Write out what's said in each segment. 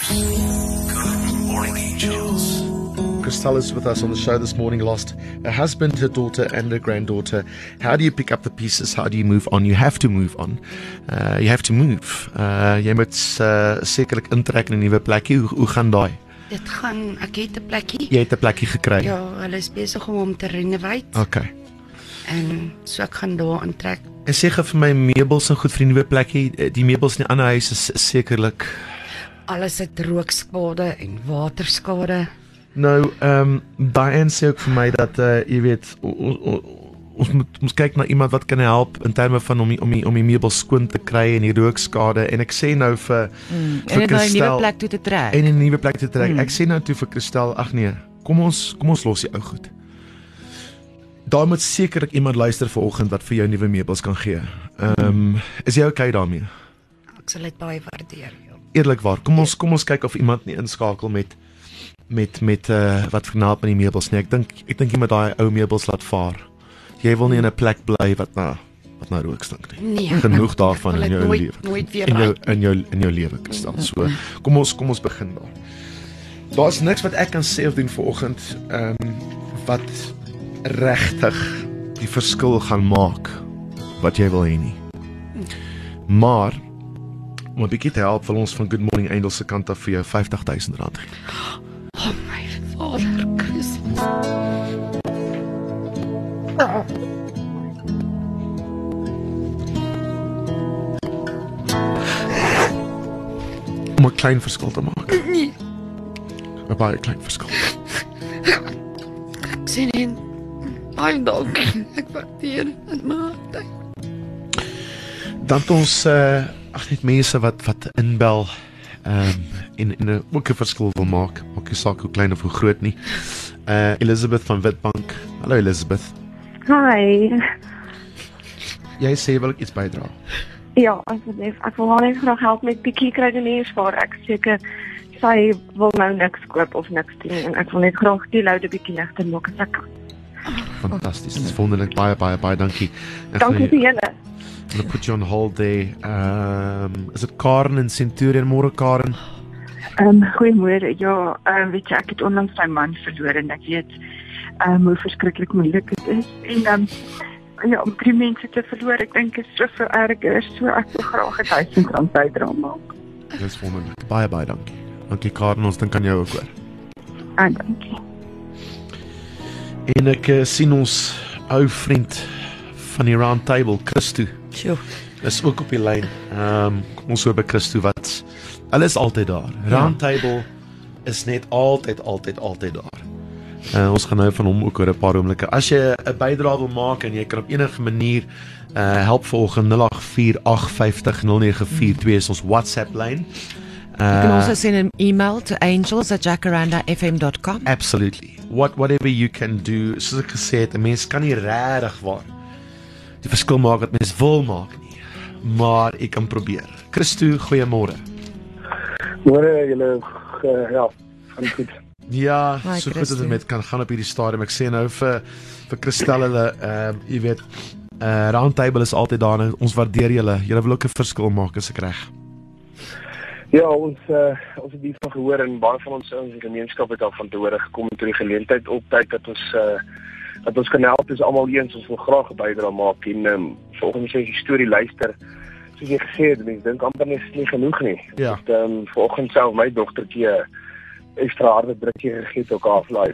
Good morning, angels. Christelle is with us on the show this morning, lost a husband, her daughter and her granddaughter. How do you pick up the pieces? How do you move on? You have to move on. You have to move. Jy moet sekerlik intrek in 'n nuwe plekkie. Hoe gaan daai? Dit gaan, ek het 'n plekkie. Jy het 'n plekkie gekry? Ja, hulle is besig om te renovate. Okay. En so ek gaan daar intrek. En sê gou vir my, meubels en goed vir die nuwe plekkie. Die meubels in die ander huis is sekerlik Alles het rookskade en waterskade. Nou, Diane sê ook vir my dat jy weet, ons moet kyk na iemand wat kan help in terme van om die meubels skoon te kry en die rookskade. En ek sê nou vir en Christel, 'n nuwe plek toe te trek. En 'n nuwe plek te trek. Ek sê nou toe vir Christel, ag nee, kom ons los die ou goed. Daar moet sekerlik iemand luister vanoggend wat vir jou nuwe meubels kan gee. Is jy okay daarmee? Ek sal dit baie waardeer. Ja. Eerlikwaar, kom ons kyk of iemand nie inskakel met wat vernaam met die meubels nie. Ek dink jy moet daai ou meubels laat vaar. Jy wil nie in 'n plek bly wat na rook stink nie. Nee. Genoeg daarvan in jou lewe. Nooit weer in jou lewe Christel. So, kom ons begin daar. Daar's niks wat ek kan sê of doen vanoggend wat regtig die verskil gaan maak wat jy wil hê nie. Maar om 'n bietjie te help, wil ons van Good Morning Angels se kant af vir jou R50,000 gee. Oh my Vader Christus. Om 'n klein verskil te maak. Nee. 'n Baie klein verskil. Ek sien in baie dankie. Ek waardeer dit maar. Dan het ons net mense wat inbel en ook 'n verskil wil maak. Maak nie saak hoe klein of hoe groot nie. Elizabeth van Witbank. Hallo Elizabeth. Hi. Jy sê wil ek iets bydra? Ja, asseblief. Ek wil haar net graag help met bietjie kruideniersware. Ek seker sy wil nou niks koop of niks doen en ek wil net graag die loude bietjie ligter maak as ek kan. Fantasties. Dit is wonderlik. Baie dankie. Dankie vir julle. I'm going to put you on hold there. Is it Karen in Centurion? Môre Karen? Goeiemôre. Ja, weet jy, ek het onlangs my man verloor en ek weet hoe verskriklik moeilik dit is. En ja, om 3 mense te verloor, ek dink is soveel erger, so ek wil graag R1000 bydra maak. Dis wonderlik. Baie dankie. Dankie Karen, ons dink aan jou ook hoor. Dankie. En ek sien ons ou vriend van die Round Table, Christo. Sjoe. Is ook op die lyn. Kom ons hoor by Christo wat hulle is altyd daar. Round Table is net altyd daar. Ons gaan nou van hom ook hoor 'n paar oomblikke. As jy 'n bydrae wil maak en jy kan op enige manier help volgens 0848500942 is ons WhatsApp lyn. You can also send an email to angels@jacarandafm.com. Absolutely. Whatever you can do. Soos ek gesê het, 'n mens kan nie regtig waar die verskil maak wat mens wil maak nie. Maar ek kan probeer. Christo, goeiemôre. Môre julle ja, gaan goed. Ja, Hi, so goed Christo. as dit met kan gaan op hierdie stadium. Ek sê nou vir Christel hulle jy weet Round Table is altyd daar en ons waardeer julle. Julle wil ook 'n verskil maak as ek reg. Ja, ons het hiervan gehoor en baie van ons in die gemeenskap het daarvan te hore gekom toe die geleentheid optyd dat ons kan help. Is almal eens, ons wil graag 'n bydrae maak en volgens my storie luister. Soos jy gesê het, mense dink amper is nie genoeg nie. Ja. Ek het vanoggend self my dogtertjie ekstra harde drukkie gegee tot aflaai.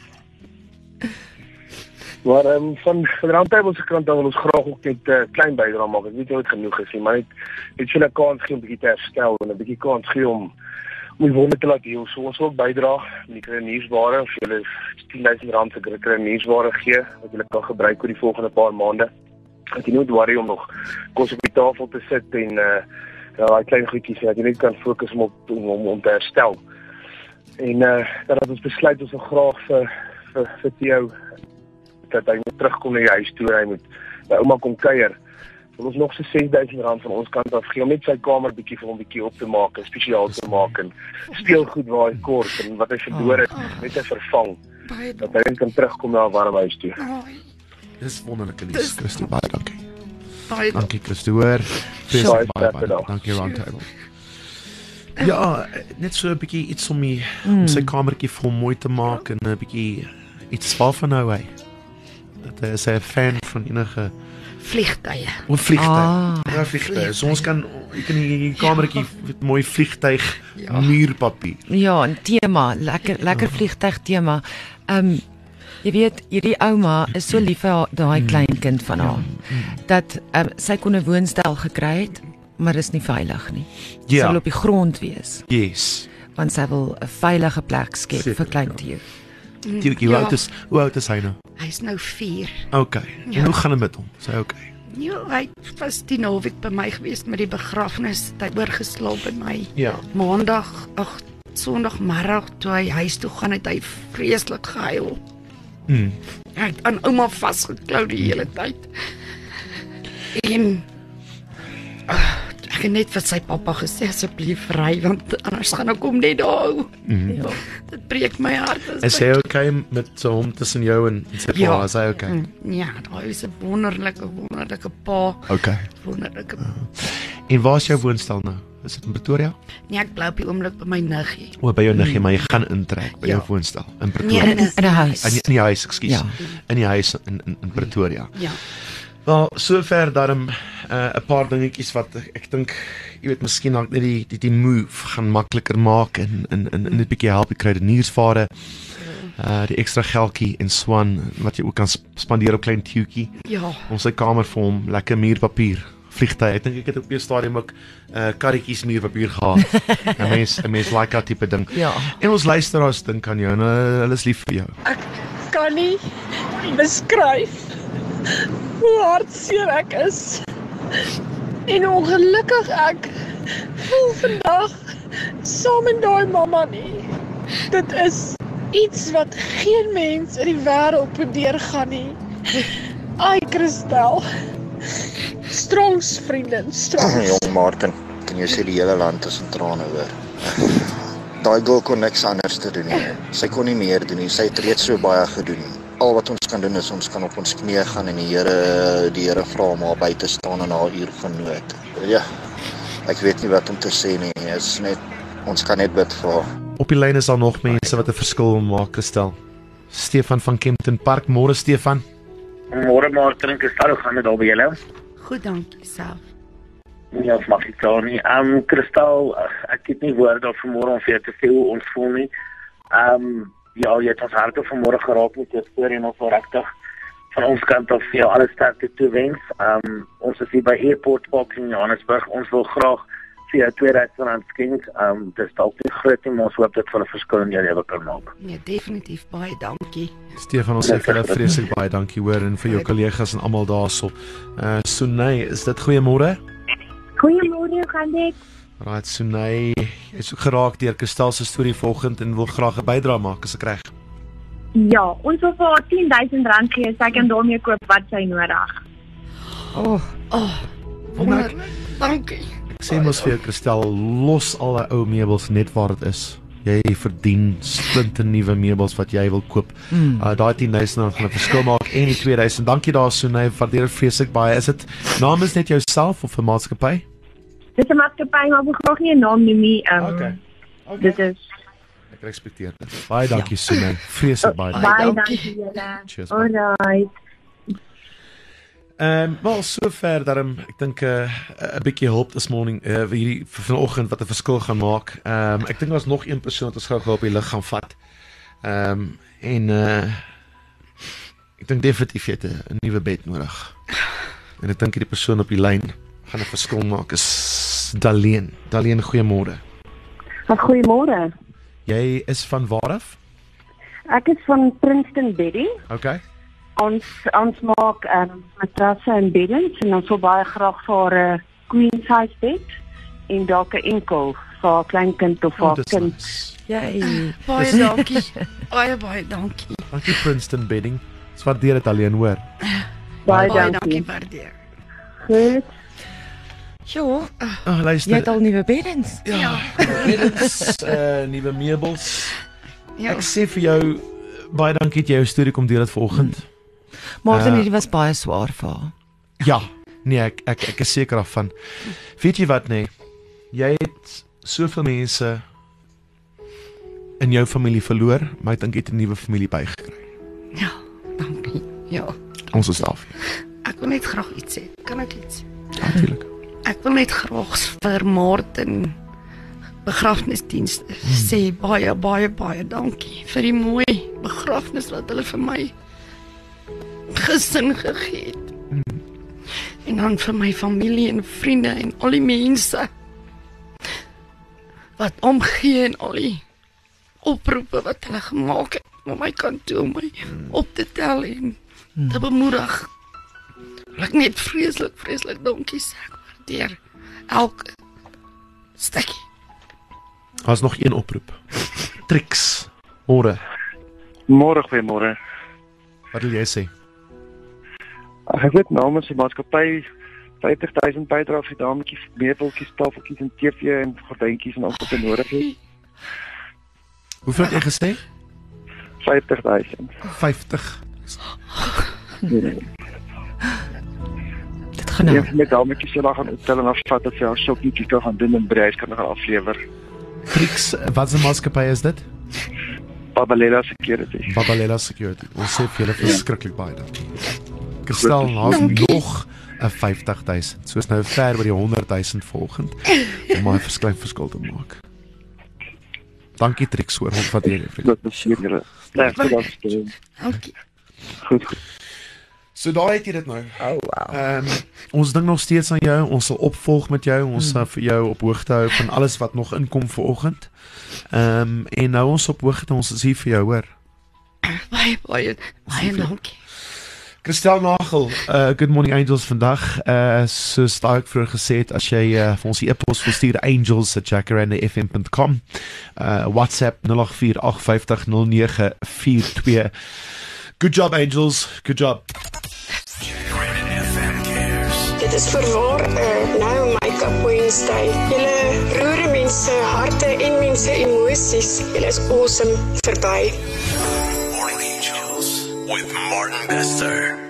Maar van Round Table se kant dan wil ons graag ook net klein bydrae maak. Ek weet nie of dit genoeg is nie, maar net vir 'n kans gee om bietjie te herstel en 'n bietjie kans gee om die wonde te laat heel. So ons wil ook bydra met die kruideniersware of julle R10,000 se kruideniersware gee wat julle kan gebruik oor die volgende paar maande. Dat jy nooit worry om nog kos op die tafel te sit en daai klein goedjies dat jy net kan fokus om te herstel. En dat ons besluit ons wil graag vir Theo dat hy moet terugkom na die huis toe, hy moet by ouma kom kuier. Wil ons nog so R6,000 van ons kant af gee om net sy kamer bietjie vir hom bietjie op te maak, spesiaal te maak en speelgoed waar hy kort en wat hy verloor het net te vervang. Dat hy net kan terugkom na 'n warm huis toe. Dis wonderlik, Elise. Christo, baie dankie. Baie Dankie Christo, hoor. Baie Baie dankie Round Table. Ja, net so 'n bietjie iets om sy kamertjie vir hom mooi te maak en 'n bietjie iets waarvan nou hy. Dat is 'n fan van enige Vliegtuie. vliegtuig. Ja, vliegtuig. So ons kan ek in die kamertjie met mooi vliegtuig muurpapier. Ja, 'n tema, lekker vliegtuig tema. Jy weet, hierdie ouma is so lief vir daai kleinkind van haar dat sy kon 'n woonstel gekry het, maar dis nie veilig nie. Sy wil op die grond wees. Yes. Want sy wil 'n veilige plek skep vir kleintjie. Tjie, hoe oud is hy nou? Hy's nou 4. Okay. En hoe gaan dit met hom? Is hy okay? Ja, hy was die naweek by my gewees met die begrafnis. Hy het oorgeslaap by my. Ja. Sondagmiddag toe hy huis toe gaan, het hy vreeslik gehuil. Mm. Hy het aan ouma vasgeklou die hele tyd. En ek het net vir sy pappa gesê asseblief ry, want anders gaan ek hom net daar hou. Ja, dit breek my hart. Is hy okay met hom tussen jou en sy pa? Is hy okay? Ja, daai is 'n wonderlike pa. Okay. Wonderlike. En waar is jou woonstel nou? Is dit in Pretoria? Nee, ek bly op die oomblik by my niggie. By jou niggie, maar jy gaan intrek by jou woonstel in Pretoria. Nee, in 'n huis. In die huis, ekskuus. Ja. In die huis in Pretoria. Ja. Wel, sover daarom 'n paar dingetjies wat ek dink, jy weet, miskien net die move gaan makliker maak en net bietjie help die kruideniersvare. Die ekstra geldjie en swan wat jy ook kan spandeer op klein Tuutjie. Ja. Ons sy kamer vir hom lekker muurpapier. Vliegtuig. Ek dink ek het op 'n stadium ook karretjies muurpapier gehad. 'n mens like dat tipe ding. Ja. En ons luisteraars dink aan jou en hulle is lief vir jou. Ek kan nie beskryf hoe hartseer ek is en ongelukkig ek voel vandag saam met daai mamma nie. Dit is iets wat geen mens in die wêreld moet deurgaan nie. Ai, Christel. Strongs vriendin, strongs. Jong Martin, kan jy sê die hele land is in trane hoor. Daai girl kon niks anders te doen nie. Sy kon nie meer doen nie. Sy het reeds so baie gedoen. Al wat ons kan doen is ons kan op ons knieë gaan en die Here vra om haar by te staan in haar uur van nood. Ja. Ek weet nie wat om te sê nie. Is net ons kan net bid vir haar. Op die lyn is daar nog mense wat 'n verskil wil maak, Christel. Stefan van Kempton Park, môre Stefan. Môre Martin en Christel, hoe gaan dit daar by julle? Goed, dankie self. Ja, mag ek daar nie. Christel, ek het nie woorde vir môre om vir jou te sê hoe ons voel nie. Ja, jy het ons harte vanmôre geraak met jou storie en ons wil regtig van ons kant af vir jou alles sterkte toewens. Ons is hier by Airport Park in Johannesburg. Ons wil graag vir jou R2 skenk. Dis dalk nie groot nie, maar ons hoop dit van 'n verskil in jou lewe kan maak. Nee, definitief baie dankie. Stefan, ons sê vir jou vreeslik baie dankie hoor en vir jou kollegas en almal daarso. Sunay, is dit goeiemôre? Goeiemôre, hoe gaan dit? Right, Sunay, is ook geraak deur Christel se storie vanoggend en wil graag 'n bydrae maak as ek reg. Ja, ons wil vir haar R10,000 gee, sy kan daarmee koop wat sy nodig. Wonderlik. Dankie. Ek sê mos vir jou Christel, los al die ou meubels net waar dit is. Jy verdien splinte nuwe meubels wat jy wil koop. Daai R10,000 gaan 'n verskil maak en die R2,000. Dankie daar Sunay, waardeer dit vreeslik baie. Is dit namens net jouself of 'n maatskappy? Dis 'n maatskappy, maar ek wil graag nie 'n naam noem nie. Okay. Dit is Ek respekteer dit. Baie dankie Sunay. Vreeslik baie dankie. baie dankie julle. Cheers. Alright. Wel sover daarom ek dink 'n bietjie hulp this morning hierdie vanoggend wat 'n verskil gaan maak. Ek dink daar's nog een persoon wat ons gou op die lig gaan vat. Ek dink definitief jy het 'n nuwe bed nodig. En ek dink hierdie persoon op die lyn gaan 'n verskil maak is Daleen. Daleen, goeiemôre. Goeiemôre. Jy is van waar af? Ek is van Princeton Bedding. Okay. Ons maak matrasse en beddens en ons wil baie graag vir 'n queen size bed en dalk 'n enkel vir 'n klein kind of vir 'n kind. Nice. Jy. Baie dankie. Baie dankie. Dankie Princeton Bedding. Dis waardeer dit alleen hoor. Baie Baie dankie. dankie waardeer. Goed. Jo, Luister. Jy het al nuwe beddens. Ja. Beddens, nuwe meubels. ja. Ek sê vir jou baie dankie dat jy jou storie kom deel het vanoggend. Martin, hierdie was baie swaar vir haar. Ja, nee, ek is seker daarvan. Weet jy wat nee? Jy het soveel mense in jou familie verloor, maar ek dink jy het 'n nuwe familie bygekry. Ja, dankie. Ja. Ons is af. Ek wil net graag iets sê. Kan ek iets? Natuurlik. Ek wil net graag vir Martin begrafnisdienste sê baie dankie vir die mooi begrafnis wat hulle vir my gesin gegee het. En dan vir my familie en vriende en al die mense wat omgee en al die oproepe wat hulle gemaak het om my kant toe om my op te tel en te bemoedig. Ek net vreeslik dankie sê deur elke stukkie. Daar's nog een oproep. Trix, môre. Goeiemôre. Wat wil jy sê? Ek het namens die maatskappy 50,000 bydra vir dametjies, meubeltjies, tafeltjies en TV en gordyntjies en alles wat nodig is. Hoeveel het jy gesê? 50,000. 50. Dit gaan nou. Ja, met dametjies sal gaan optel en afvat as jy haar shoppingkie kan gaan doen en by huis kan gaan aflewer. Trix, wat 'n maatskappy is dit? Babalela Security. Babalela Security. Ons sê vir julle verskriklik baie dankie. Kristal, daar's nog 'n 50,000. Soos nou ver by die 100,000 volgend om my verskil te maak. Dankie Trix, hoor, wat jy vir. Dit is julle. Dankie. Goed. So daar het jy dit nou. Oh wow. Ons dink nog steeds aan jou. Ons sal opvolg met jou. Ons sal vir jou op hoogte hou van alles wat nog inkom vanoggend. En nou ons op hoogte, ons is hier vir jou, hoor. Baie dankie. Kristal Nagel, Good Morning Angels vandag. Soos daai ek vroeër gesê het, as jy vir ons die e-pos wil stuur, angels@jacarandafm.com. WhatsApp 0848500942. Good job, Angels. Good job. Dit is verwaar nou Make-up Wednesday. Julle roer mense harte en mense emosies. Julle is awesome verby. Morning Angels with Martin Bester.